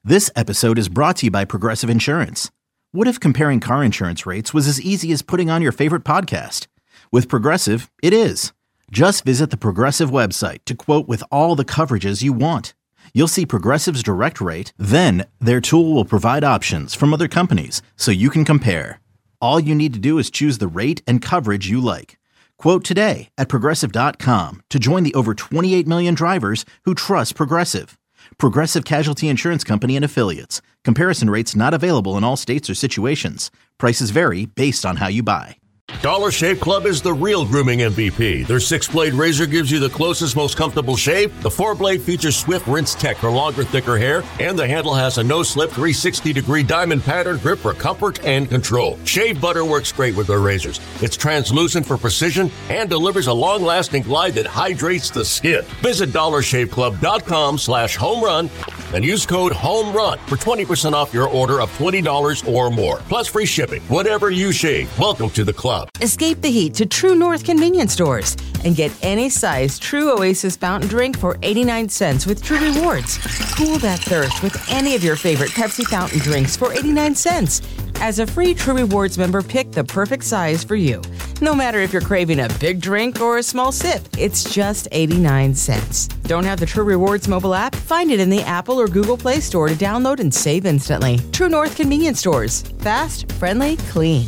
This episode is brought to you by Progressive Insurance. What if comparing car insurance rates was as easy as putting on your favorite podcast? With Progressive, it is. Just visit the Progressive website to quote with all the coverages you want. You'll see Progressive's direct rate, then their tool will provide options from other companies so you can compare. All you need to do is choose the rate and coverage you like. Quote today at Progressive.com to join the over 28 million drivers who trust Progressive. Progressive Casualty Insurance Company and Affiliates. Comparison rates not available in all states or situations. Prices vary based on how you buy. Dollar Shave Club is the real grooming MVP. Their 6-blade razor gives you the closest, most comfortable shave. The 4-blade features swift rinse tech for longer, thicker hair. And the handle has a no-slip 360-degree diamond pattern grip for comfort and control. Shave butter works great with their razors. It's translucent for precision and delivers a long-lasting glide that hydrates the skin. Visit DollarShaveClub.com/homerun and use code HOMERUN for 20% off your order of $20 or more. Plus free shipping. Whatever you shave, welcome to the club. Escape the heat to True North convenience stores and get any size True Oasis fountain drink for 89 cents with True Rewards. Cool that thirst with any of your favorite Pepsi fountain drinks for 89 cents. As a free True Rewards member, pick the perfect size for you. No matter if you're craving a big drink or a small sip, it's just 89 cents. Don't have the True Rewards mobile app? Find it in the Apple or Google Play Store to download and save instantly. True North convenience stores. Fast, friendly, clean.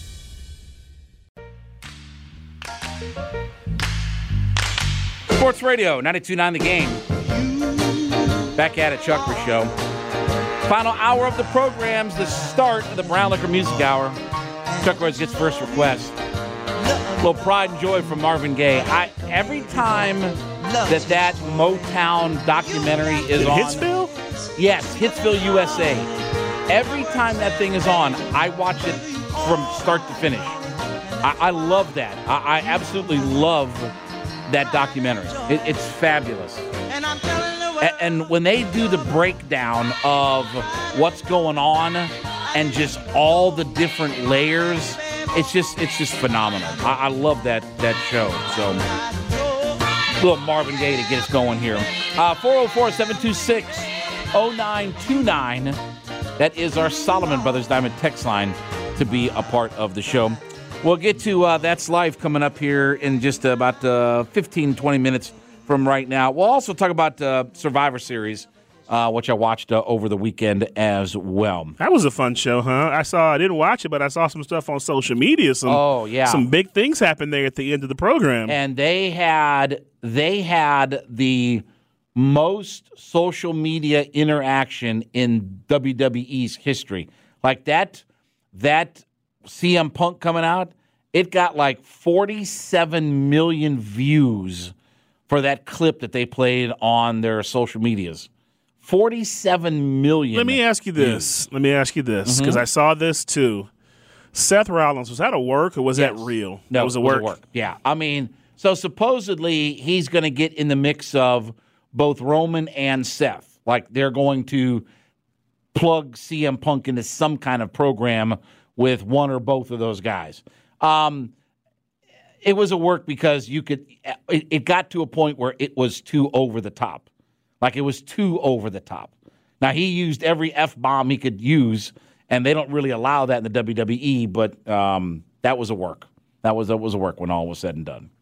Sports Radio, 92.9 The Game. Back at it, Chuckers Show. Final hour of the program's the start of the Brown Liquor Music Hour. Chuck Rhodes gets first request. A little Pride and Joy from Marvin Gaye. Every time that Motown documentary is on. Hitsville? Yes, Hitsville, USA. Every time that thing is on, I watch it from start to finish. I love that. I absolutely love that documentary. It's fabulous. And when they do the breakdown of what's going on and just all the different layers, it's just phenomenal. I love that show. So, little Marvin Gaye to get us going here. 404-726-0929. That is our Solomon Brothers Diamond text line to be a part of the show. We'll get to That's Life coming up here in just about 15, 20 minutes from right now. We'll also talk about Survivor Series, which I watched over the weekend as well. That was a fun show, huh? I didn't watch it, but I saw some stuff on social media. Some big things happened there at the end of the program. And they had the most social media interaction in WWE's history. Like that CM Punk coming out, it got like 47 million views for that clip that they played on their social medias. 47 million. Let me ask you this, because I saw this too. Seth Rollins, was that a work or was that real? No, it was a work. Yeah. I mean, so supposedly he's going to get in the mix of both Roman and Seth. Like they're going to plug CM Punk into some kind of program with one or both of those guys. It was a work because it got to a point where it was too over the top. Like it was too over the top. Now, he used every F-bomb he could use, and they don't really allow that in the WWE, but that was a work. That was a work when all was said and done.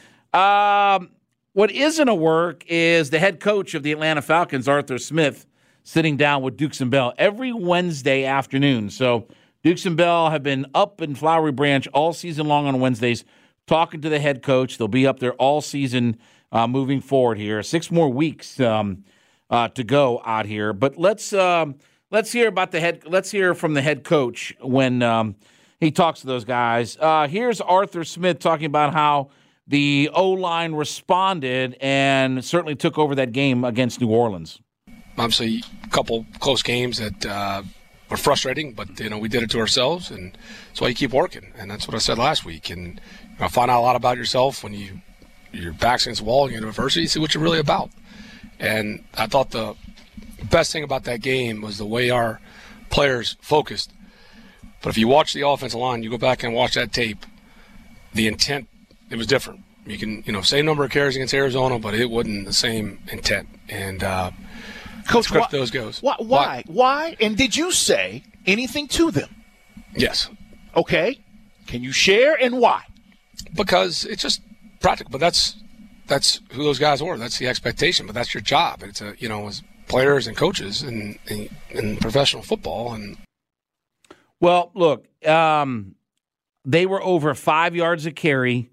What isn't a work is the head coach of the Atlanta Falcons, Arthur Smith, sitting down with Dukes and Bell every Wednesday afternoon. So Dukes and Bell have been up in Flowery Branch all season long on Wednesdays, talking to the head coach. They'll be up there all season moving forward here. 6 more weeks to go out here. But let's hear about let's hear from the head coach when he talks to those guys. Here's Arthur Smith talking about how the O-line responded and certainly took over that game against New Orleans. Obviously, a couple close games that were frustrating, but we did it to ourselves, and that's why you keep working. And that's what I said last week. And find out a lot about yourself when your back's against the wall and you're in adversity. See what you're really about. And I thought the best thing about that game was the way our players focused. But if you watch the offensive line, you go back and watch that tape, the intent, it was different. You can, same number of carries against Arizona, but it wasn't the same intent. And Coach, those goes. Why? Why? And did you say anything to them? Yes. Okay. Can you share and why? Because it's just practical. But that's who those guys were. That's the expectation. But that's your job. It's as players and coaches in professional football. And well, look, they were over 5 yards a carry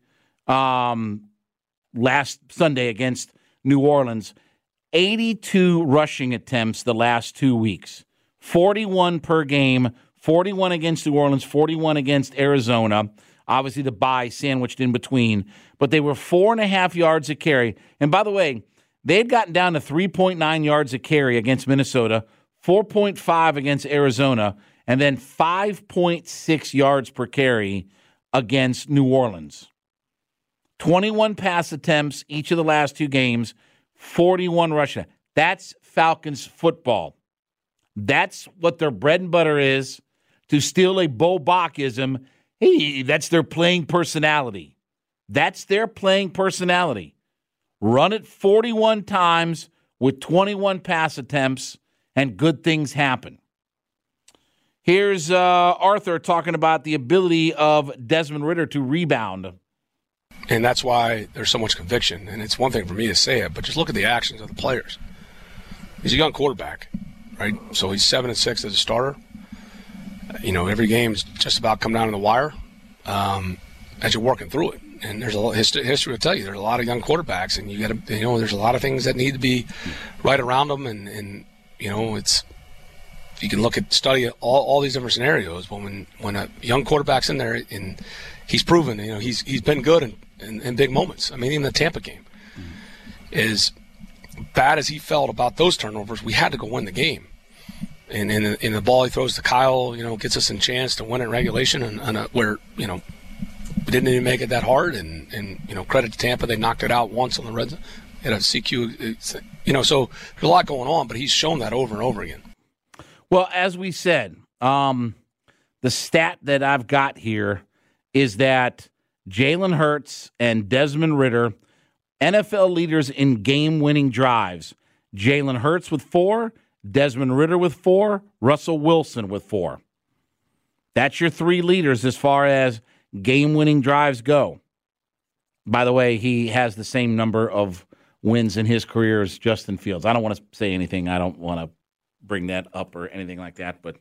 last Sunday against New Orleans. 82 rushing attempts the last 2 weeks, 41 per game, 41 against New Orleans, 41 against Arizona. Obviously, the bye sandwiched in between. But they were 4.5 yards a carry. And by the way, they had gotten down to 3.9 yards a carry against Minnesota, 4.5 against Arizona, and then 5.6 yards per carry against New Orleans. 21 pass attempts each of the last 2 games, 41 rushing. That's Falcons football. That's what their bread and butter is. To steal a Bo Bach-ism, hey, that's their playing personality. That's their playing personality. Run it 41 times with 21 pass attempts, and good things happen. Here's Arthur talking about the ability of Desmond Ridder to rebound. And that's why there's so much conviction. And it's one thing for me to say it, but just look at the actions of the players. He's a young quarterback, right? So he's 7-6 as a starter. Every game's just about come down to the wire as you're working through it. And there's a lot history will tell you there's a lot of young quarterbacks, and you got to, there's a lot of things that need to be right around them. And it's you can study all these different scenarios. But when a young quarterback's in there and he's proven, he's been good in big moments. I mean, even the Tampa game, as bad as he felt about those turnovers, we had to go win the game. And in the ball he throws to Kyle, gets us a chance to win in regulation, and where we didn't even make it that hard. And credit to Tampa, they knocked it out once on the red zone at a CQ. So there's a lot going on, but he's shown that over and over again. Well, as we said, the stat that I've got here is that Jalen Hurts and Desmond Ridder, NFL leaders in game-winning drives. Jalen Hurts with 4, Desmond Ridder with 4, Russell Wilson with 4. That's your 3 leaders as far as game-winning drives go. By the way, he has the same number of wins in his career as Justin Fields. I don't want to say anything. I don't want to bring that up or anything like that. But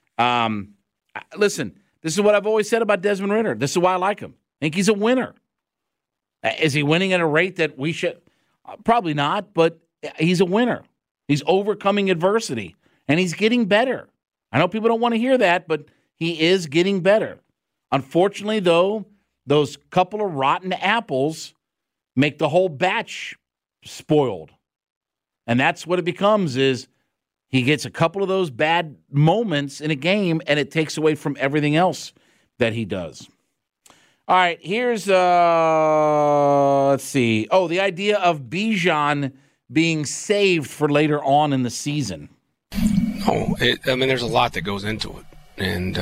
listen, this is what I've always said about Desmond Ridder. This is why I like him. I think he's a winner. Is he winning at a rate that we should? Probably not, but he's a winner. He's overcoming adversity, and he's getting better. I know people don't want to hear that, but he is getting better. Unfortunately, though, those couple of rotten apples make the whole batch spoiled. And that's what it becomes is he gets a couple of those bad moments in a game, and it takes away from everything else that he does. All right, here's, let's see. Oh, the idea of Bijan being saved for later on in the season. There's a lot that goes into it. And,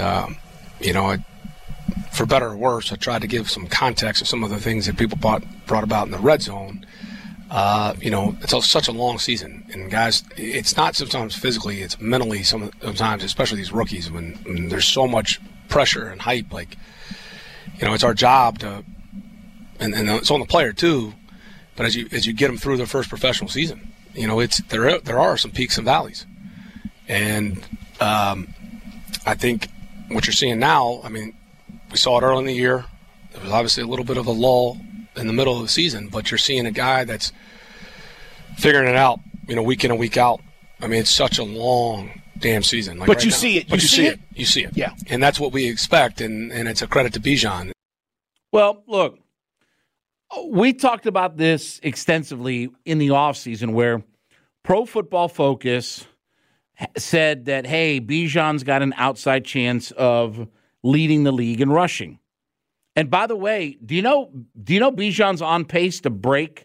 for better or worse, I tried to give some context of some of the things that people brought about in the red zone. It's such a long season. And, guys, it's not sometimes physically, it's mentally sometimes, especially these rookies, when there's so much pressure and hype. It's our job to – and it's on the player too, but as you get them through their first professional season, there are some peaks and valleys. And I think what you're seeing now, we saw it early in the year. There was obviously a little bit of a lull in the middle of the season, but you're seeing a guy that's figuring it out, week in and week out. It's such a long damn season. But you see it. You see it. You see it. Yeah. And that's what we expect, and it's a credit to Bijan. Well, look, we talked about this extensively in the offseason where Pro Football Focus said that, hey, Bijan's got an outside chance of leading the league in rushing. And by the way, do you know Bijan's on pace to break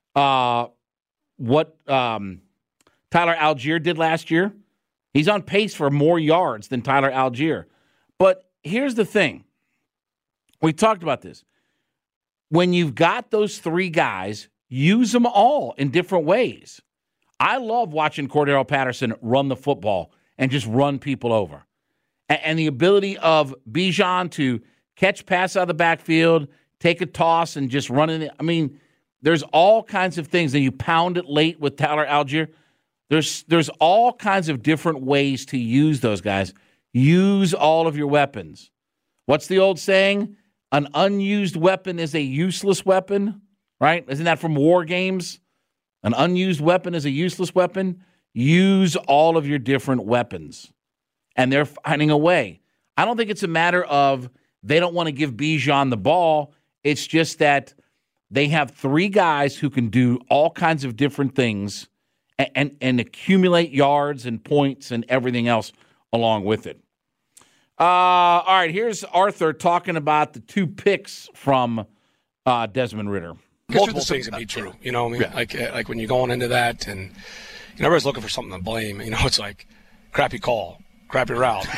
what Tyler Algier did last year? He's on pace for more yards than Tyler Algier. But here's the thing. We talked about this. When you've got those 3 guys, use them all in different ways. I love watching Cordero Patterson run the football and just run people over. And the ability of Bijan to catch pass out of the backfield, take a toss, and just run in it. I mean, there's all kinds of things. And you pound it late with Tyler Algier. There's all kinds of different ways to use those guys. Use all of your weapons. What's the old saying? An unused weapon is a useless weapon, right? Isn't that from War Games? An unused weapon is a useless weapon. Use all of your different weapons. And they're finding a way. I don't think it's a matter of they don't want to give Bijan the ball. It's just that they have 3 guys who can do all kinds of different things and accumulate yards and points and everything else along with it. All right, here's Arthur talking about the 2 picks from Desmond Ridder. Multiple things can be true, you know what I mean? Yeah. Like when you're going into that and everybody's looking for something to blame. It's like crappy call, crappy route,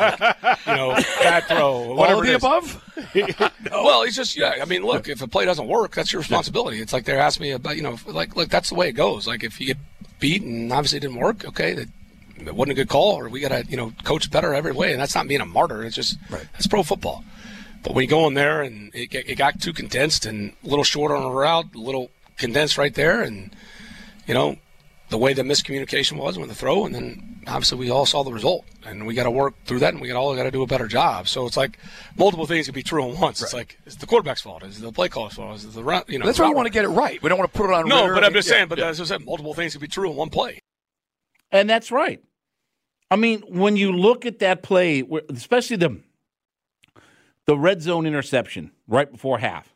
bad throw, whatever. All the above? Well, it's just, look, if a play doesn't work, that's your responsibility. It's like they're asking me about, like that's the way it goes. Like if you get beat and obviously it didn't work, okay, that wasn't a good call, or we got to, coach better every way. And that's not being a martyr. It's just, That's pro football. But when you go in there and it got too condensed and a little short on a route, a little condensed right there, and, the way the miscommunication was with the throw, and then obviously we all saw the result. And we got to work through that, and we all got to do a better job. So it's like multiple things can be true at once. Right. It's like, it's the quarterback's fault. It's the play caller's fault. It's the route, That's why we want to get it right. We don't want to put it on No, Ridder. But I'm just saying, as I said, multiple things can be true in one play. And that's right. I mean, when you look at that play, especially the red zone interception right before half,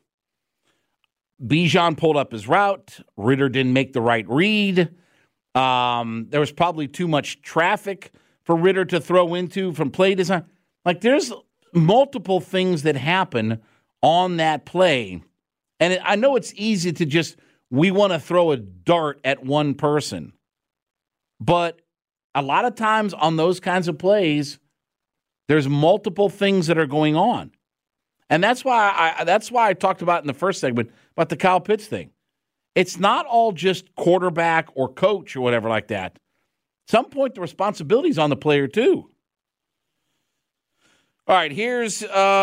Bijan pulled up his route. Ridder didn't make the right read. There was probably too much traffic for Ridder to throw into from play design. Like, there's multiple things that happen on that play. And I know it's easy to just, we want to throw a dart at one person. But a lot of times on those kinds of plays, there's multiple things that are going on. And that's why I talked about in the first segment about the Kyle Pitts thing. It's not all just quarterback or coach or whatever like that. At some point, the responsibility's on the player too. All right, here's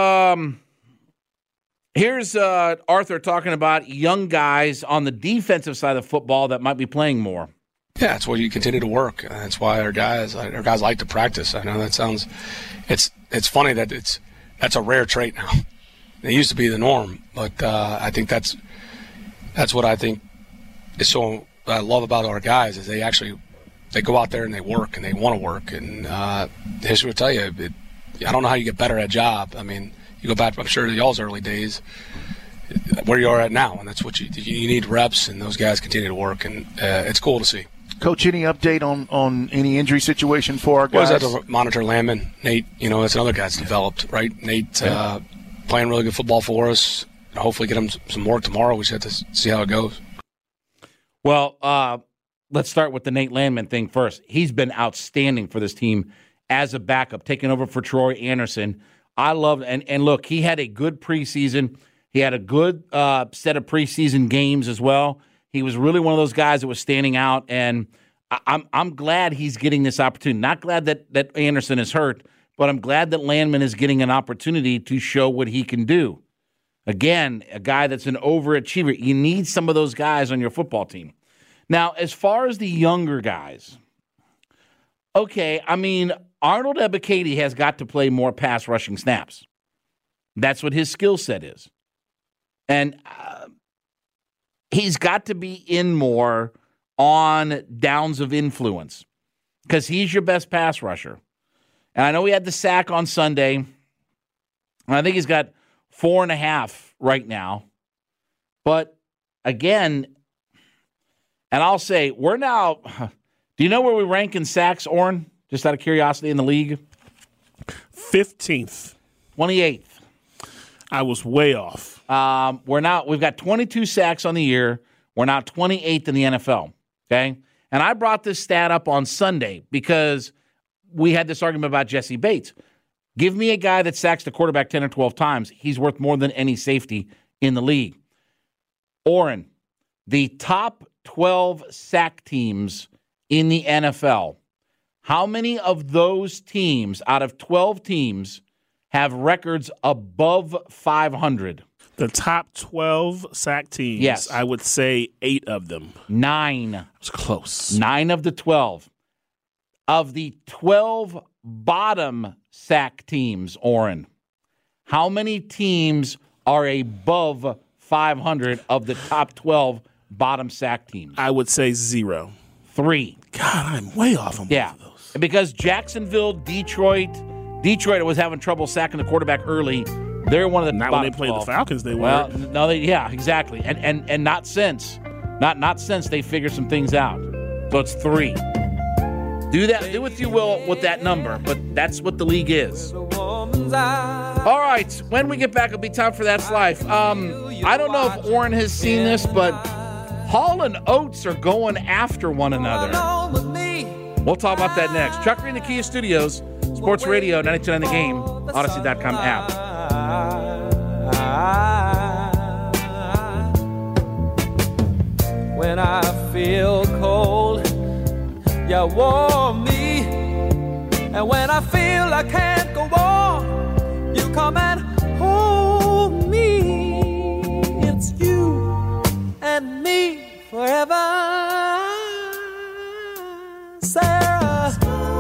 Arthur talking about young guys on the defensive side of football that might be playing more. Yeah, that's why you continue to work. That's why our guys like to practice. I know that sounds, it's funny that that's a rare trait now. It used to be the norm, but I think that's what I think is so I love about our guys is they go out there and they work and they want to work. And history will tell you, I don't know how you get better at a job. I mean, you go back, I'm sure, to y'all's early days, where you are at now, and that's what you need reps, and those guys continue to work, and it's cool to see. Coach, any update on any injury situation for our guys? We always have to monitor Landman. Nate, that's another guy that's developed, right? Nate playing really good football for us. Hopefully get him some work tomorrow. We just have to see how it goes. Well, let's start with the Nate Landman thing first. He's been outstanding for this team as a backup, taking over for Troy Anderson. I love and look, he had a good preseason. He had a good set of preseason games as well. He was really one of those guys that was standing out, and I'm glad he's getting this opportunity. Not glad that Anderson is hurt, but I'm glad that Landman is getting an opportunity to show what he can do. Again, a guy that's an overachiever. You need some of those guys on your football team. Now, as far as the younger guys, okay, I mean, Arnold Ebiketie has got to play more pass rushing snaps. That's what his skill set is. And he's got to be in more on downs of influence because he's your best pass rusher. And I know he had the sack on Sunday, and I think he's got 4.5 right now. But again, and I'll say, we're now, do you know where we rank in sacks, Orrin? Just out of curiosity in the league? 15th. 28th. I was way off. We've got 22 sacks on the year. We're now 28th in the NFL. Okay. And I brought this stat up on Sunday because we had this argument about Jesse Bates. Give me a guy that sacks the quarterback 10 or 12 times. He's worth more than any safety in the league. Orrin, the top 12 sack teams in the NFL, how many of those teams out of 12 teams have records above 500? The top 12 sack teams, yes. I would say 8 of them. 9. It was close. 9 of the 12. Of the 12 bottom sack teams, Orrin, how many teams are above 500 of the top 12 bottom sack teams? I would say 0. 3. God, I'm way off on both of those. Because Jacksonville, Detroit was having trouble sacking the quarterback early. They're one of the not bottom when they played 12. the Falcons. They well, were. No, exactly, and not since, not since they figured some things out. So it's 3. Do what you will with that number, but that's what the league is. All right, when we get back, it'll be time for That's Life. I don't know if Orrin has seen this, but Hall and Oates are going after one another. We'll talk about that next. Chuck Green, the Kia Studios, Sports Radio, 92.9 The Game, Odyssey.com app. When I feel cold, you warm me, and when I feel I can't go on, you come and hold me. It's you and me forever, Sarah.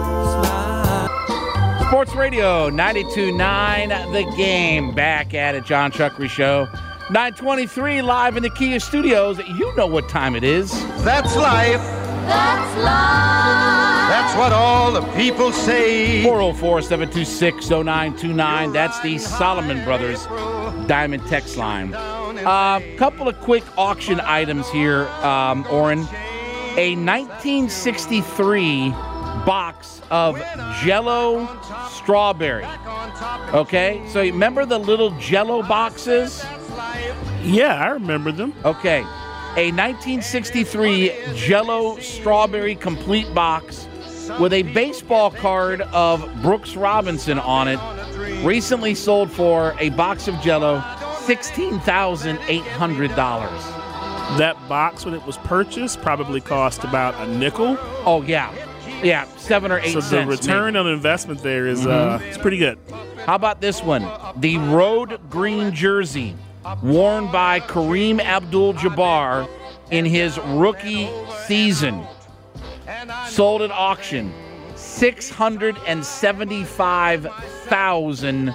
Smile. Sports Radio 92.9 The Game, back at it. John Chuckery Show, 9:23 live in the Kia Studios. You know what time it is. That's life. That's life. That's what all the people say. 404-726-0929. That's the Solomon Brothers Diamond text line. Couple of quick auction items here, Orrin. A 1963 box of Jell-O strawberry. Okay, so you remember the little Jell-O boxes? Yeah, I remember them. Okay. A 1963 Jell-O strawberry complete box with a baseball card of Brooks Robinson on it. Recently sold for a box of Jell-O, $16,800. That box, when it was purchased, probably cost about a nickel. Oh, yeah. Yeah, 7 or 8 cents. So the return on investment there is it's pretty good. How about this one? The Road Green jersey worn by Kareem Abdul-Jabbar in his rookie season. Sold at auction, $675,000.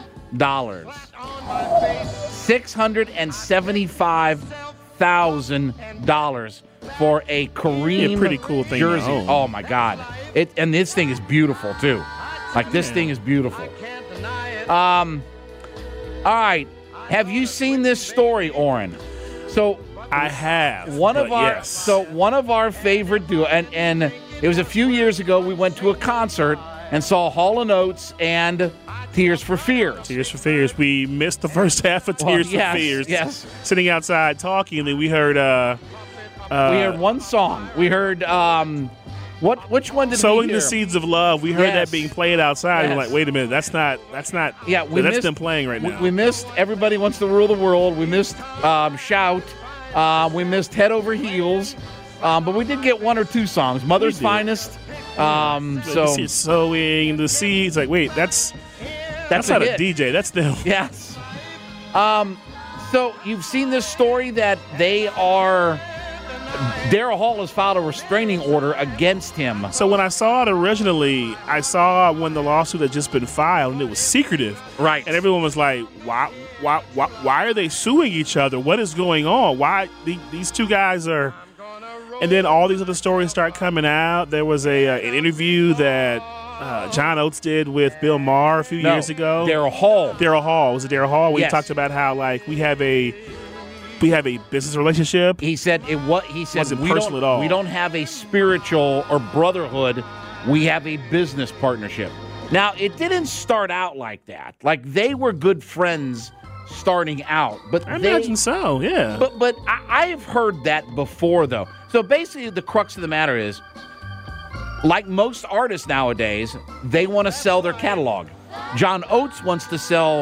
$675,000 for a Kareem pretty cool thing jersey. to own. Oh my God! And this thing is beautiful too. Like this thing is beautiful. All right. Have you seen this story, Orrin? So I have. One of our yes. one of our favorite duo, and it was a few years ago. We went to a concert and saw Hall & Oates and Tears for Fears. Tears for Fears. We missed the first half of Tears for Fears. Yes. Sitting outside talking, and then we heard. We heard one song. We heard. Which one did Sowing we hear? the Seeds of Love. We heard that being played outside. Yes. We're like, wait a minute, that's not. Yeah, that's them playing right now. We missed Everybody Wants to Rule the World. We missed Shout. We missed Head Over Heels. But we did get 1 or 2 songs. Mother's Finest. So Sowing the Seeds. Like, wait, that's not a DJ. That's them. Yes. So you've seen this story that they are. Daryl Hall has filed a restraining order against him. So when I saw it originally, I saw when the lawsuit had just been filed and it was secretive. Right. And everyone was like, why are they suing each other? What is going on? Why these two guys are... And then all these other stories start coming out. There was an interview that John Oates did with Bill Maher a few years ago. Daryl Hall. Was it Daryl Hall? Where Yes. he talked about how, like, we have a business relationship. He said wasn't personal at all. We don't have a spiritual or brotherhood. We have a business partnership. Now, it didn't start out like that. Like, they were good friends starting out, but I imagine so. Yeah. But I've heard that before, though. So basically, the crux of the matter is, like most artists nowadays, they want to sell their catalog. John Oates wants to sell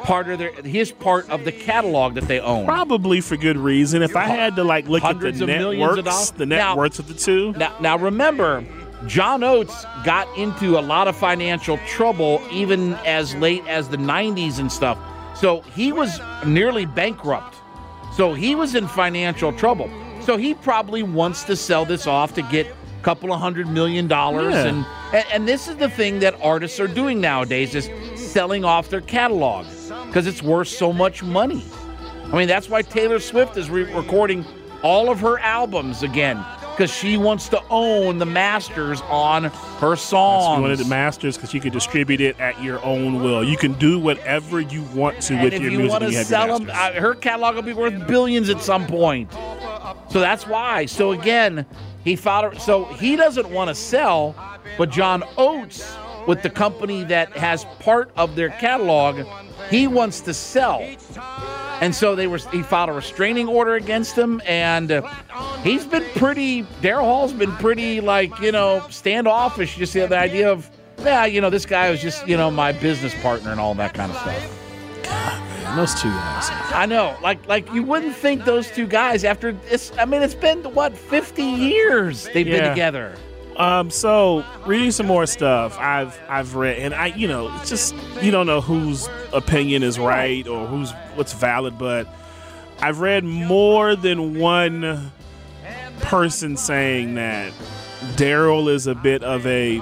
part of the catalog that they own. Probably for good reason. If I had to look Hundreds at of millions of dollars. the net worths of the two. Now remember, John Oates got into a lot of financial trouble even as late as the 90s and stuff. So he was nearly bankrupt. So he was in financial trouble. So he probably wants to sell this off to get a couple of $100 million. Yeah. And this is the thing that artists are doing nowadays, is selling off their catalog because it's worth so much money. I mean, that's why Taylor Swift is recording all of her albums again, because she wants to own the masters on her songs. She wanted the masters because you can distribute it at your own will. You can do whatever you want to with your music. And if you want to sell them, masters. her catalog will be worth billions at some point. So that's why. So again, he filed. So he doesn't want to sell, but John Oates, with the company that has part of their catalog, he wants to sell. And so he filed a restraining order against him, and he's been Daryl Hall's been pretty, standoffish. Just the idea of, this guy was just, my business partner and all that kind of stuff. God, man, those two guys. I know. Like you wouldn't think those two guys after this. I mean, it's been, 50 years they've been together. So reading some more stuff I've read, and it's just, you don't know whose opinion is right or what's valid, but I've read more than one person saying that Daryl is a bit of a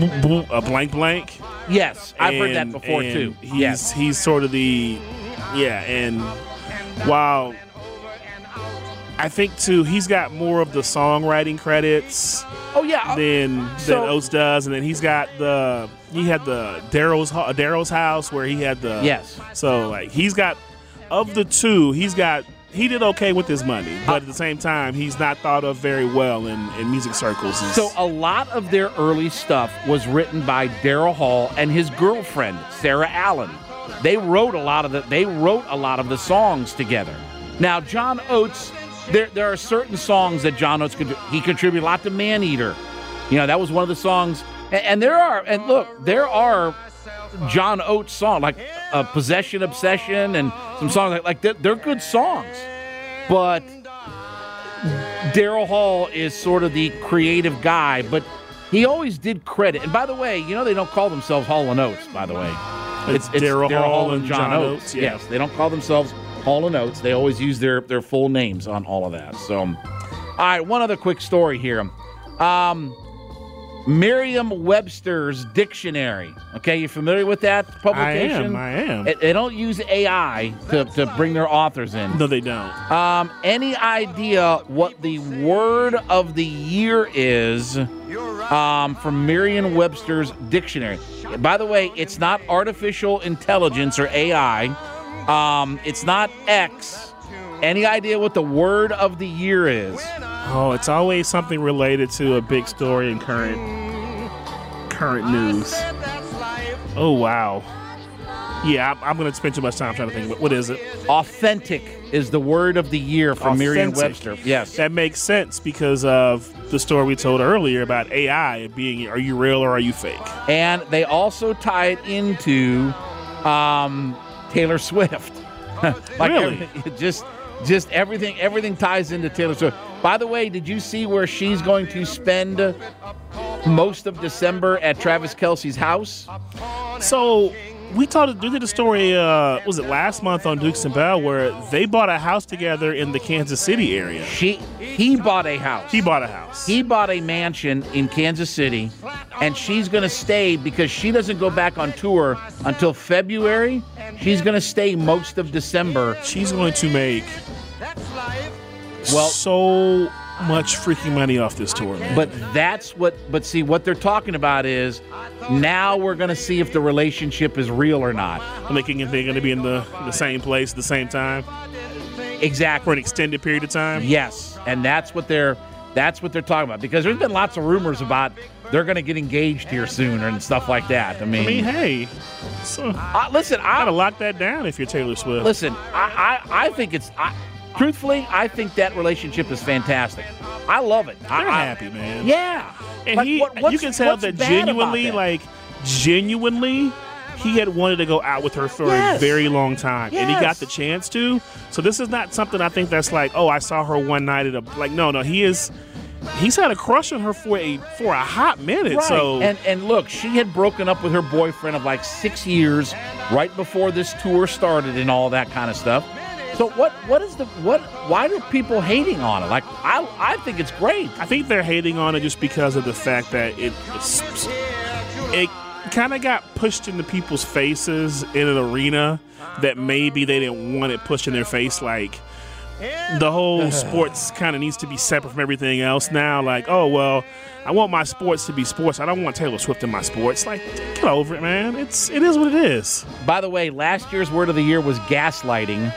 blank. Yes, I've heard that before too. He's sort of and while I think too, he's got more of the songwriting credits. Oh yeah, than Oates does, and then he had the Daryl's house where he had the So he's got, of the two, he did okay with his money, but at the same time he's not thought of very well in music circles. So a lot of their early stuff was written by Daryl Hall and his girlfriend Sarah Allen. They wrote a lot of the songs together. Now John Oates. There are certain songs that John Oates contributed a lot to Maneater. That was one of the songs. And there are John Oates songs like Possession, Obsession, and some songs like they're good songs. But Daryl Hall is sort of the creative guy, but he always did credit. And by the way, they don't call themselves Hall and Oates, by the way. It's Daryl Hall and John Oates. Yeah. Yes, they don't call themselves Hall and Oates. They always use their full names on all of that. So, all right, one other quick story here. Merriam-Webster's Dictionary. Okay, you familiar with that publication? I am. They don't use AI to bring their authors in. No, they don't. Any idea what the word of the year is from Merriam-Webster's Dictionary? By the way, it's not artificial intelligence or AI. It's not X. Any idea what the word of the year is? Oh, it's always something related to a big story in current news. Oh, wow. Yeah, I'm going to spend too much time trying to think. What is it? Authentic is the word of the year from Merriam-Webster. Yes. That makes sense because of the story we told earlier about AI being, are you real or are you fake? And they also tie it into Taylor Swift. Really? Just everything ties into Taylor Swift. By the way, did you see where she's going to spend most of December at Travis Kelce's house? So we did a story, was it last month on Dukes and Bell, where they bought a house together in the Kansas City area. He bought a house. He bought a house. He bought a mansion in Kansas City, and she's going to stay because she doesn't go back on tour until February. She's going to stay most of December. She's going to make so much freaking money off this tour, man. But see, what they're talking about is now we're going to see if the relationship is real or not. They're going to be in the same place at the same time? Exactly. For an extended period of time? Yes, and that's what they're talking about, because there's been lots of rumors about they're going to get engaged here soon and stuff like that. I mean hey. So, listen, I got to lock that down if you're Taylor Swift. Listen, I think it's... truthfully, I think that relationship is fantastic. I love it. They're happy, man. Yeah. And you can tell that genuinely, he had wanted to go out with her for a very long time, and he got the chance to. So this is not something I think that's like, oh, I saw her one night at a no. He's had a crush on her for a hot minute. Right. So and look, she had broken up with her boyfriend of like 6 years right before this tour started and all that kind of stuff. So why are people hating on it? Like I think it's great. I think they're hating on it just because of the fact that it kind of got pushed into people's faces in an arena that maybe they didn't want it pushed in their face. Like, the whole sports kind of needs to be separate from everything else now. Like, oh, well, I want my sports to be sports. I don't want Taylor Swift in my sports. Like, get over it, man. It is what it is. By the way, last year's word of the year was gaslighting.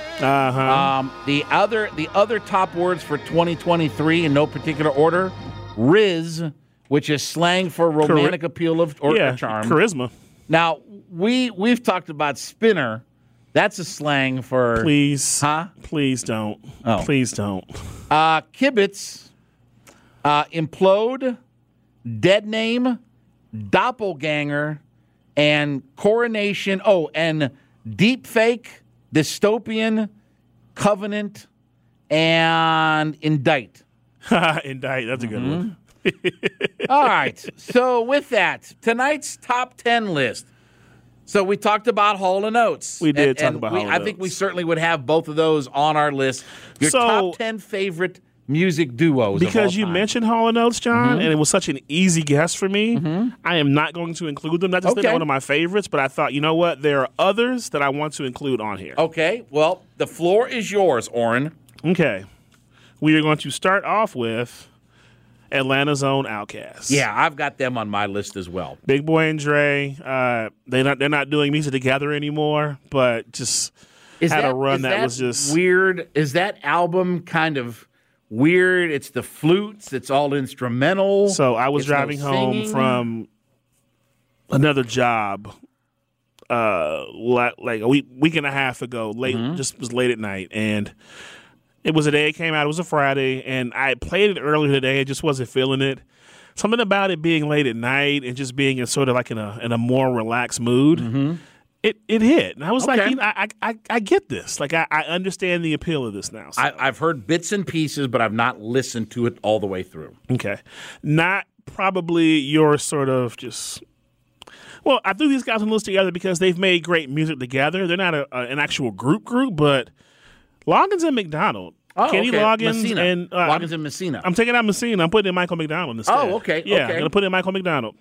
The other top words for 2023 in no particular order, Riz, which is slang for romantic appeal or charm. Charisma. Now, we've talked about spinner. That's a slang for... Please. Huh? Please don't. Oh. Please don't. Kibitz, implode, dead name, doppelganger, and coronation. Oh, and deep fake, dystopian, covenant, and indict. Indict, that's a good one. All right. So with that, tonight's top 10 list. So we talked about Hall & Oates. We did talk about Hall & Oates. I think we certainly would have both of those on our list. Your top 10 favorite music duos because you time. mentioned Hall & Oates, John, and it was such an easy guess for me. I am not going to include them. Not just they're one of my favorites, but I thought, you know what? There are others that I want to include on here. Okay. Well, the floor is yours, Oren. Okay. We are going to start off with Atlanta's own Outkast. Yeah, I've got them on my list as well. Big Boy and Dre, they're not doing music together anymore, but just had a run that was just weird. Is that album kind of weird? It's the flutes. It's all instrumental. So I was driving home from another job, like a week and a half ago. Just was late at night, and it was a day it came out. It was a Friday, and I played it earlier today. I just wasn't feeling it. Something about it being late at night and just being in sort of like in a more relaxed mood. It hit, and I was like, you know, I get this. Like I understand the appeal of this now. So. I've heard bits and pieces, but I've not listened to it all the way through. Okay, not probably your sort of just. Well, I threw these guys on the list together because they've made great music together. They're not an actual group, but. Loggins and McDonald. Kenny Loggins Messina. and Loggins and Messina. I'm taking out Messina. I'm putting in Michael McDonald instead. Oh, okay. Yeah, I'm going to put in Michael McDonald.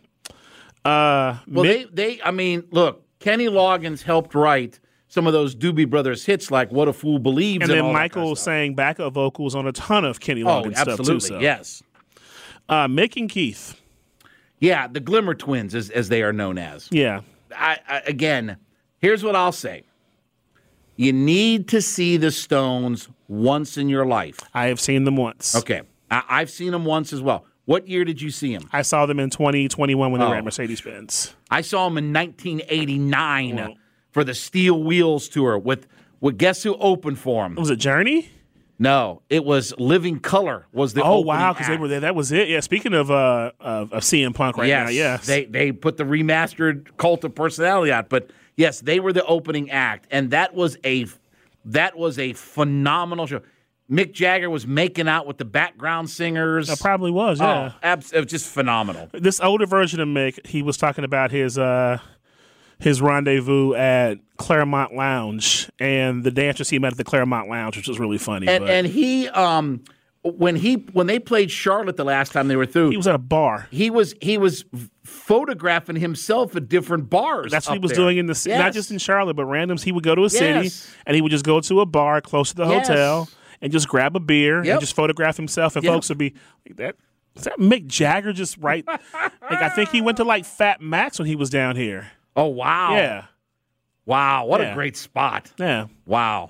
Look, Kenny Loggins helped write some of those Doobie Brothers hits like What a Fool Believes. And then Michael sang backup vocals on a ton of Kenny Loggins stuff too. Absolutely, yes. Mick and Keith. Yeah, the Glimmer Twins, as they are known as. Yeah. Again, here's what I'll say. You need to see the Stones once in your life. I have seen them once. Okay. I've seen them once as well. What year did you see them? I saw them in 2021 when they were at Mercedes-Benz. I saw them in 1989 for the Steel Wheels Tour with guess who opened for them? Was it Journey? No, it was Living Colour was the opening wow, because act. they were there. That was it. Yeah, speaking of CM Punk now, yes. They put the remastered Cult of Personality out, but yes, they were the opening act, and that was a phenomenal show. Mick Jagger was making out with the background singers. It probably was, yeah. It was just phenomenal. This older version of Mick, he was talking about his rendezvous at Claremont Lounge and the dancers he met at the Claremont Lounge, which was really funny. And he when they played Charlotte the last time they were through, he was at a bar. He was photographing himself at different bars. That's what he was doing in the city, not just in Charlotte, but randoms. He would go to a city and he would just go to a bar close to the hotel and just grab a beer and just photograph himself. And folks would be like, "That is that Mick Jagger just right?" Like I think he went to like Fat Max when he was down here. Oh wow! Yeah. Wow! What a great spot! Yeah. Wow.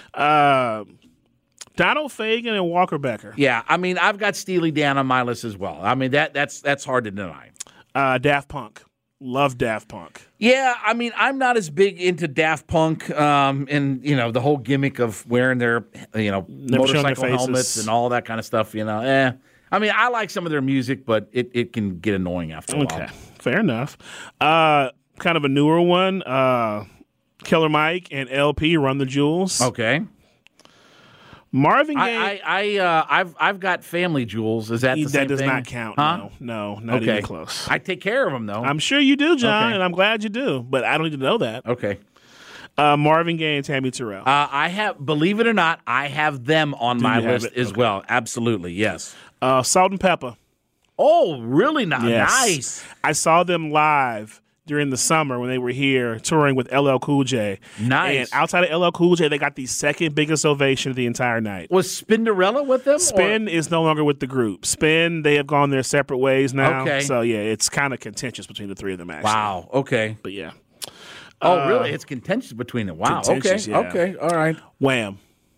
Donald Fagen and Walker Becker. Yeah, I mean, I've got Steely Dan on my list as well. I mean, that's hard to deny. Daft Punk. Love Daft Punk. Yeah, I mean, I'm not as big into Daft Punk and, the whole gimmick of wearing their, motorcycle helmets and all that kind of stuff, I mean, I like some of their music, but it can get annoying after a while. Okay, fair enough. kind of a newer one. Killer Mike and LP, Run the Jewels. Okay. Marvin Gaye. I've got Family Jewels. Is that the same That does thing? not count. Huh? No, not even close. I take care of them though. I'm sure you do, John, Okay. and I'm glad you do. But I don't need to know that. Okay. Marvin Gaye and Tammy Terrell. I have, believe it or not, I have them on my you have list it? as Okay. well. Absolutely, yes. Salt and Pepper. Oh, really? Yes. Nice. I saw them live during the summer when they were here touring with LL Cool J. Nice. And outside of LL Cool J, they got the second biggest ovation of the entire night. Was Spinderella with them? Spin is no longer with the group. Spin, they have gone their separate ways now. Okay. So, yeah, it's kind of contentious between the three of them, actually. Wow. Okay. But, yeah. Oh, really? It's contentious between them. Wow. Contentious, Okay. yeah. Okay. All right. Wham.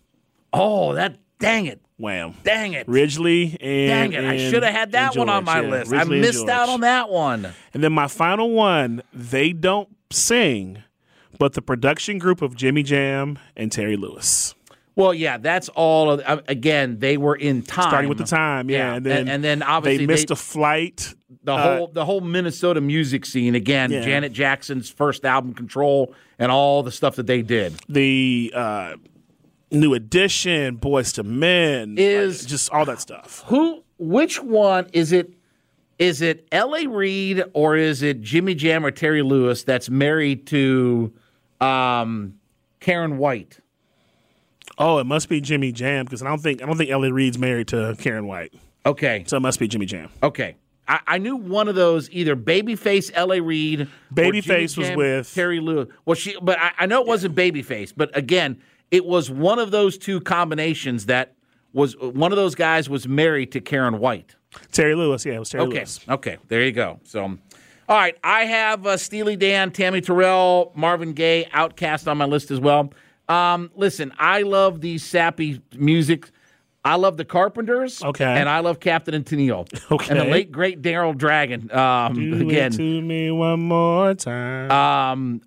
Oh, dang it. Wham. Dang it. Ridgely and Dang it. I should have had that and one on George, my yeah. list. Ridgely I and missed George. out on that one. And then my final one, they don't sing, but the production group of Jimmy Jam and Terry Lewis. Well, yeah, that's all. Again, they were in time. Starting with the time, yeah. And then obviously they missed a flight. The whole Minnesota music scene again. Yeah. Janet Jackson's first album, Control, and all the stuff that they did. The New Edition, Boys to Men, Is just all that stuff. Which one is it? Is it L.A. Reid or is it Jimmy Jam or Terry Lewis that's married to Karen White? Oh, it must be Jimmy Jam because I don't think L.A. Reid's married to Karen White. Okay, so it must be Jimmy Jam. Okay. I knew one of those, either Babyface, L.A. Reid, Babyface was with Terry Lewis. Well, but I know it wasn't Babyface. But again, it was one of those two combinations that was one of those guys was married to Karen White. Terry Lewis, yeah, it was Terry Lewis. Okay, there you go. So, all right, I have Steely Dan, Tammy Terrell, Marvin Gaye, Outkast on my list as well. Listen, I love these sappy music. I love the Carpenters, and I love Captain and Tennille, and the late great Daryl Dragon. Do again, it to me one more time.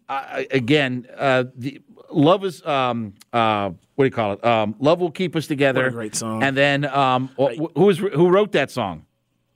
Love is what do you call it? Love Will Keep Us Together. What a great song. And then who wrote that song?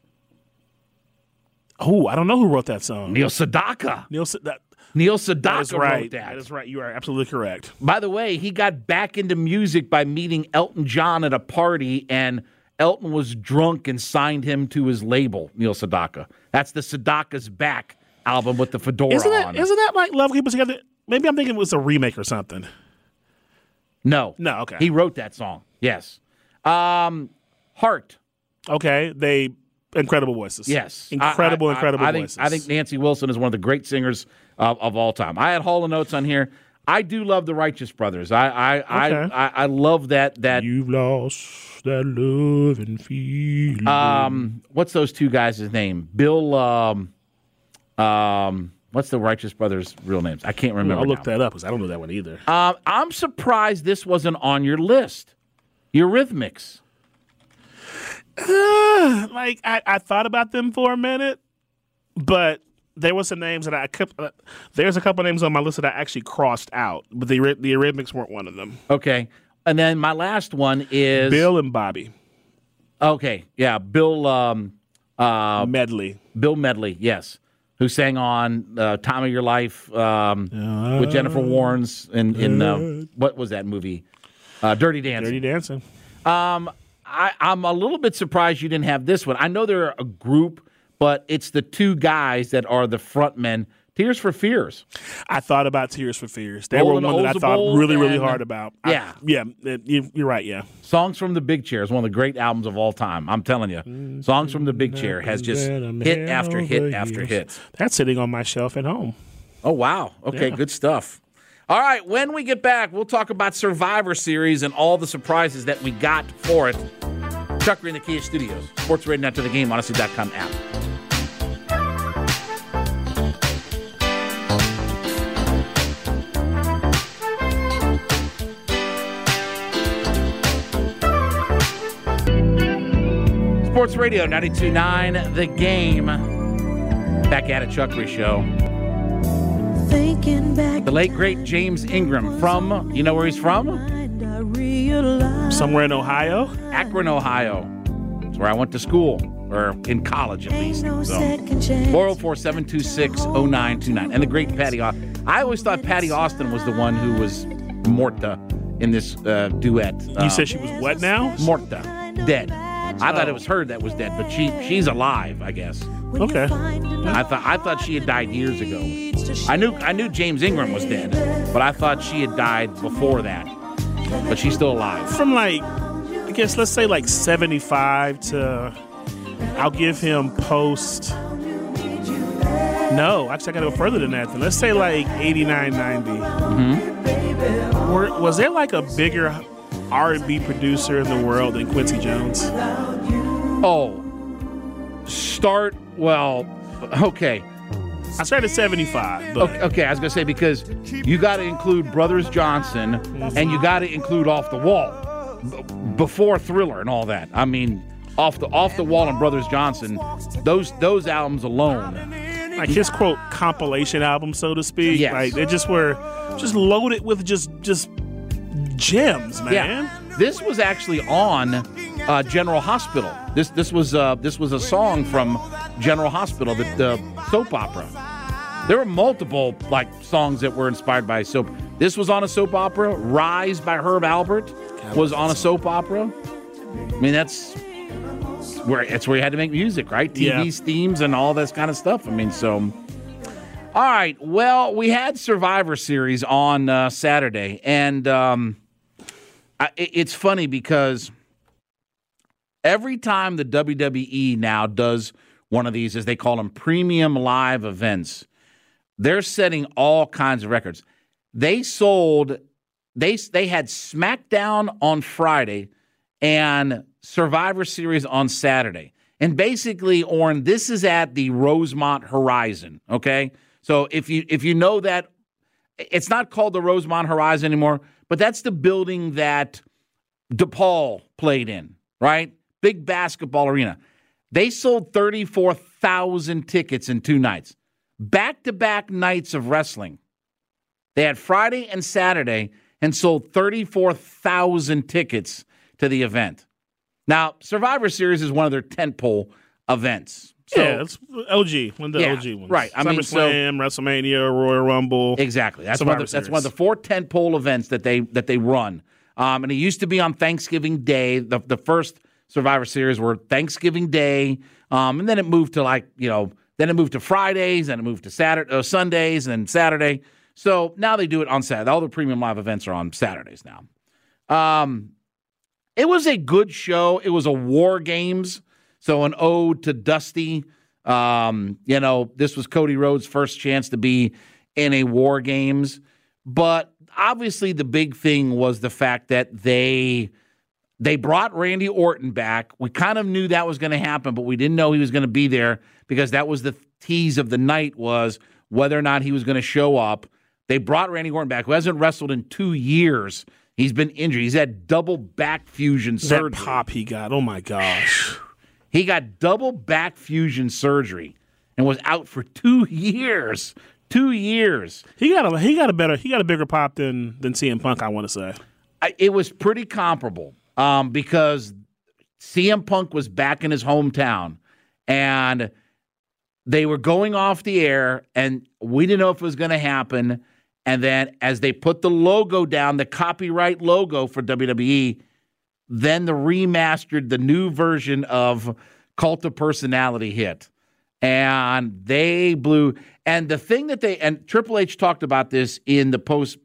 Oh, I don't know who wrote that song. Neil Sedaka. Neil Sedaka that is right. wrote that. That is right. You are absolutely correct. By the way, he got back into music by meeting Elton John at a party, and Elton was drunk and signed him to his label, Neil Sedaka. That's the Sedaka's Back album with the fedora on it. Isn't that like Love Keep Us Together? Maybe I'm thinking it was a remake or something. No. Okay. He wrote that song. Yes. Heart. Okay. Incredible voices. Yes. Incredible voices. I think Nancy Wilson is one of the great singers of all time. I had Hall & Oates on here. I do love the Righteous Brothers. I love that. You've lost that love and feeling. What's those two guys' name? Bill. What's the Righteous Brothers' real names? I can't remember. I'll look that up because I don't know that one either. I'm surprised this wasn't on your list. Eurythmics. I thought about them for a minute, but there were some names that there's a couple names on my list that I actually crossed out, but the Eurythmics weren't one of them. Okay. And then my last one is Bill and Bobby. Okay. Yeah. Bill Medley. Bill Medley, yes. Who sang on Time of Your Life with Jennifer Warnes in what was that movie? Dirty Dancing. Dirty Dancing. I'm a little bit surprised you didn't have this one. I know they're a group, but it's the two guys that are the front men. Tears for Fears. I thought about Tears for Fears. They were one that I thought really hard about. Yeah. You're right, yeah. Songs from the Big Chair is one of the great albums of all time. I'm telling you. Songs from the Big Chair has just hit after hit after hit. That's sitting on my shelf at home. Oh, wow. Okay, good stuff. All right, when we get back, we'll talk about Survivor Series and all the surprises that we got for it. Chuck Green, the Kia Studios. Sports Radio After the Game, Odyssey.com app. Sports Radio 92.9, The Game. Back at it, Chuck Green Show. The late, great James Ingram from, you know where he's from? Somewhere in Ohio? Akron, Ohio. That's where I went to school. or in college at least. So 404-726-0929. And the great Patty Austin. I always thought Patty Austin was the one who was Morta in this duet. You said she was what now? Morta, dead. I thought it was her that was dead, but she's alive, I guess. Okay. I thought she had died years ago. I knew James Ingram was dead, but I thought she had died before that. But she's still alive. From I guess let's say 75 to, I'll give him post. No, actually I got to go further than that. Then let's say 89, 90. Mm-hmm. Was there a bigger R&B producer in the world than Quincy Jones? Okay. I started at 75. But. Okay, I was going to say because you got to include Brothers Johnson and you got to include Off the Wall before Thriller and all that. I mean, Off the Wall and Brothers Johnson, those albums alone. His, quote, compilation album, so to speak. Yes. They just were loaded with just gems, man. Yeah. This was actually on General Hospital. This was a song from General Hospital, the soap opera. There were multiple songs that were inspired by soap. This was on a soap opera. Rise by Herb Alpert was on a soap opera. I mean, that's where you had to make music, right? TV's themes and all this kind of stuff. I mean, so. All right. Well, we had Survivor Series on Saturday, and it's funny because every time the WWE now does one of these, as they call them, premium live events, they're setting all kinds of records. They had SmackDown on Friday and Survivor Series on Saturday. And basically, Orrin, this is at the Rosemont Horizon, okay? So if you know that, it's not called the Rosemont Horizon anymore, but that's the building that DePaul played in, right? Big basketball arena. They sold 34,000 tickets in 2 nights. Back-to-back nights of wrestling. They had Friday and Saturday and sold 34,000 tickets to the event. Now, Survivor Series is one of their tentpole events. So, it's OG, one of the OG ones. Right. SummerSlam, WrestleMania, Royal Rumble. Exactly. That's one of the 4 tentpole events that they run. And it used to be on Thanksgiving Day. The first Survivor Series were Thanksgiving Day, and then it moved to then it moved to Fridays, and it moved to Sundays, and Saturday. So now they do it on Saturday. All the premium live events are on Saturdays now. It was a good show. It was a War Games, so an ode to Dusty. This was Cody Rhodes' first chance to be in a War Games, but obviously the big thing was the fact that they brought Randy Orton back. We kind of knew that was going to happen, but we didn't know he was going to be there because that was the tease of the night, was whether or not he was going to show up. They brought Randy Orton back, who hasn't wrestled in 2 years. He's been injured. He's had double back fusion surgery. That pop he got, oh my gosh. He got double back fusion surgery and was out for 2 years. 2 years. He got a bigger pop than CM Punk, I want to say. It was pretty comparable. Because CM Punk was back in his hometown, and they were going off the air, and we didn't know if it was going to happen. And then as they put the logo down, the copyright logo for WWE, then the new version of Cult of Personality hit. And they blew. And the thing that and Triple H talked about this in the post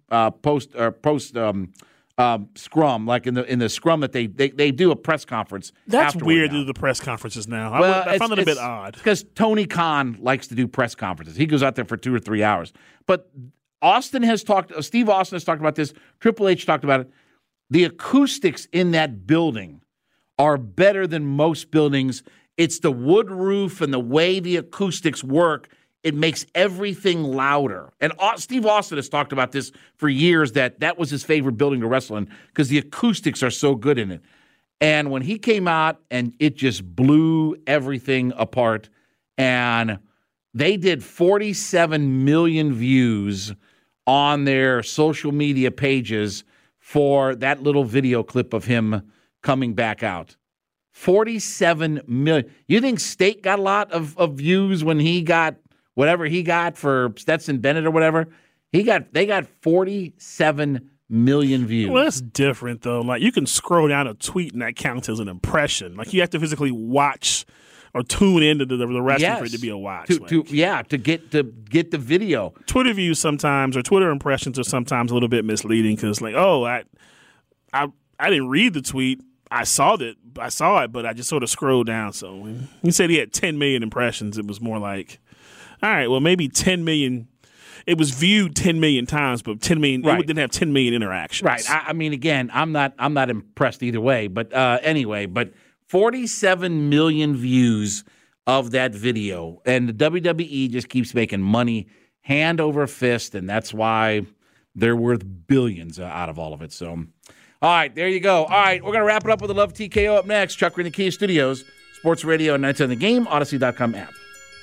scrum, like in the scrum that they do a press conference. That's weird to do the press conferences now. I found it a bit odd. Because Tony Khan likes to do press conferences. He goes out there for 2 or 3 hours. But Steve Austin has talked about this. Triple H talked about it. The acoustics in that building are better than most buildings. It's the wood roof and the way the acoustics work. It makes everything louder. And Steve Austin has talked about this for years, that was his favorite building to wrestle in because the acoustics are so good in it. And when he came out, and it just blew everything apart, and they did 47 million views on their social media pages for that little video clip of him coming back out. 47 million. You think State got a lot of views when he got whatever he got for Stetson Bennett or whatever? They got 47 million views. Well, that's different, though. Like, you can scroll down a tweet and that counts as an impression. Like, you have to physically watch or tune into the wrestling for it to be a watch. To get the video. Twitter views sometimes, or Twitter impressions are sometimes a little bit misleading because, like, I didn't read the tweet. I saw it, but I just sort of scrolled down. So when he said he had 10 million impressions, it was more like, all right, well, maybe 10 million. It was viewed 10 million times, but 10 million it didn't have 10 million interactions. Right. I mean, again, I'm not impressed either way. But anyway, 47 million views of that video, and the WWE just keeps making money hand over fist, and that's why they're worth billions out of all of it. So, all right, there you go. All right, we're gonna wrap it up with the Love TKO up next. Chuck in the Kia Studios, Sports Radio, Nights on the Game, Odyssey.com app.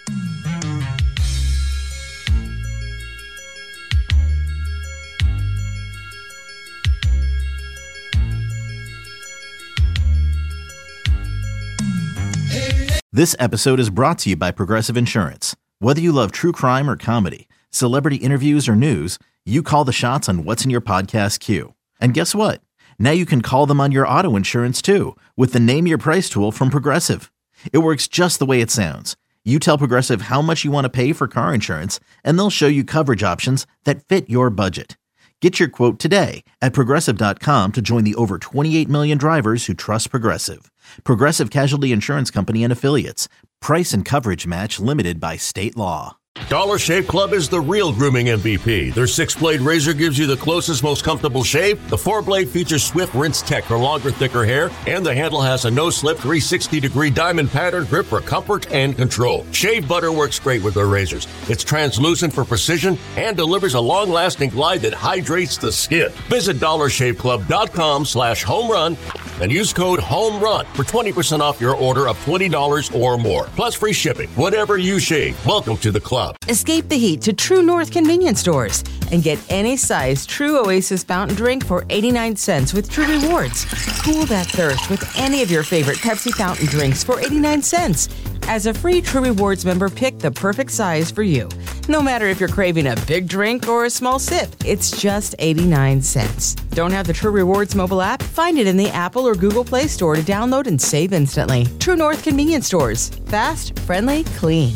This episode is brought to you by Progressive Insurance. Whether you love true crime or comedy, celebrity interviews or news, you call the shots on what's in your podcast queue. And guess what? Now you can call them on your auto insurance too with the Name Your Price tool from Progressive. It works just the way it sounds. You tell Progressive how much you want to pay for car insurance, and they'll show you coverage options that fit your budget. Get your quote today at Progressive.com to join the over 28 million drivers who trust Progressive. Progressive Casualty Insurance Company and Affiliates. Price and coverage match limited by state law. Dollar Shave Club is the real grooming MVP. Their 6-blade razor gives you the closest, most comfortable shave. The 4-blade features Swift Rinse Tech for longer, thicker hair, and the handle has a no-slip 360-degree diamond pattern grip for comfort and control. Shave butter works great with their razors. It's translucent for precision and delivers a long-lasting glide that hydrates the skin. Visit DollarShaveClub.com/homerun and use code HOMERUN for 20% off your order of $20 or more. Plus free shipping. Whatever you shave, welcome to the club. Escape the heat to True North convenience stores and get any size True Oasis fountain drink for 89 cents with True Rewards. Cool that thirst with any of your favorite Pepsi fountain drinks for 89 cents. As a free True Rewards member, pick the perfect size for you. No matter if you're craving a big drink or a small sip, it's just 89 cents. Don't have the True Rewards mobile app? Find it in the Apple or Google Play Store to download and save instantly. True North convenience stores. Fast, friendly, clean.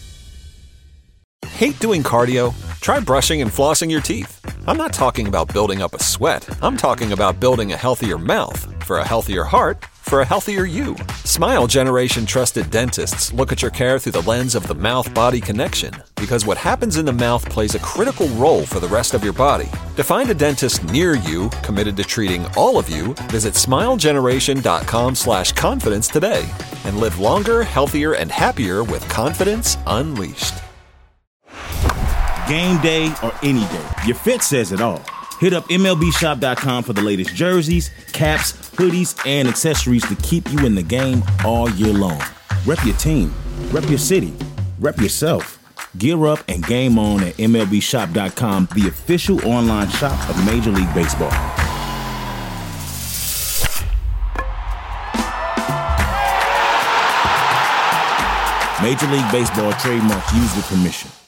Hate doing cardio? Try brushing and flossing your teeth. I'm not talking about building up a sweat. I'm talking about building a healthier mouth. For a healthier heart, for a healthier you. Smile Generation trusted dentists look at your care through the lens of the mouth-body connection, because what happens in the mouth plays a critical role for the rest of your body. To find a dentist near you committed to treating all of you, visit smilegeneration.com/confidence today and live longer, healthier, and happier with confidence unleashed. Game day or any day, your fit says it all. Hit up MLBshop.com for the latest jerseys, caps, hoodies, and accessories to keep you in the game all year long. Rep your team, rep your city, rep yourself. Gear up and game on at MLBshop.com, the official online shop of Major League Baseball. Major League Baseball trademarks used with permission.